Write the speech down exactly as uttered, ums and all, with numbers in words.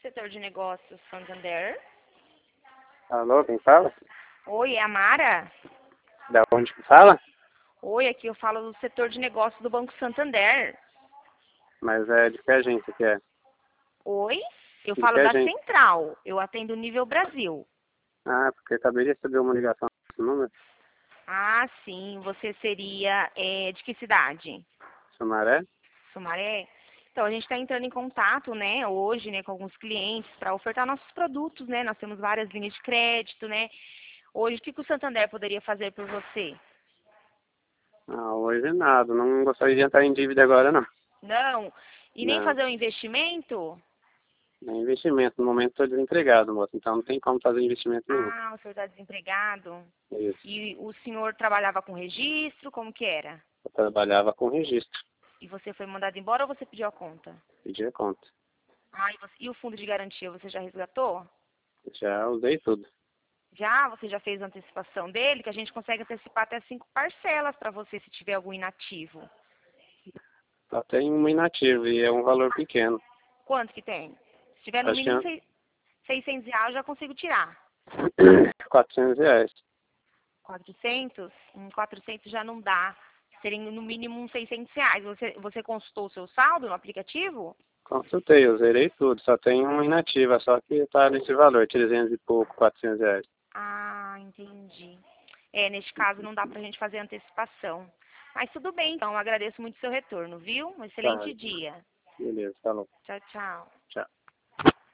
setor de negócios Santander. Alô, quem fala? Oi, é a Mara? Da onde que fala? Oi, aqui eu falo do setor de negócios do Banco Santander. Mas é de que agência que é? Oi? Eu De falo que da agência? Central. Eu atendo o nível Brasil. Ah, porque eu acabei de receber uma ligação desse número. Ah, sim. Você seria é, de que cidade? Sumaré? Sumaré? Então, a gente está entrando em contato, né, hoje, né, com alguns clientes para ofertar nossos produtos, né? Nós temos várias linhas de crédito, né? Hoje, o que, que o Santander poderia fazer por você? Ah, hoje nada. Não gostaria de entrar em dívida agora, não. Não? E nem Não. fazer um investimento? É investimento. No momento estou desempregado, moço. Então não tem como fazer investimento nenhum. Ah, o senhor está desempregado? Isso. E o senhor trabalhava com registro? Como que era? Eu trabalhava com registro. E você foi mandado embora ou você pediu a conta? Pedi a conta. Ah, e, você- e o fundo de garantia, você já resgatou? Já usei tudo. Já? Você já fez a antecipação dele? Que a gente consegue antecipar até cinco parcelas para você se tiver algum inativo. Só tem uma inativa e é um valor pequeno. Quanto que tem? Se tiver no Acho que mínimo é sei- seiscentos reais, eu já consigo tirar. quatrocentos reais. quatrocentos? Hum, quatrocentos já não dá. Seria no mínimo uns seiscentos reais. Você, você consultou o seu saldo no aplicativo? Consultei, eu zerei tudo. Só tem uma inativa, só que tá nesse valor, trezentos e pouco, quatrocentos reais. Ah, entendi. É, neste caso não dá pra gente fazer antecipação. Mas tudo bem, então. Eu agradeço muito o seu retorno, viu? Um Tá, excelente dia. beleza, falou. Tchau, tchau. Tchau.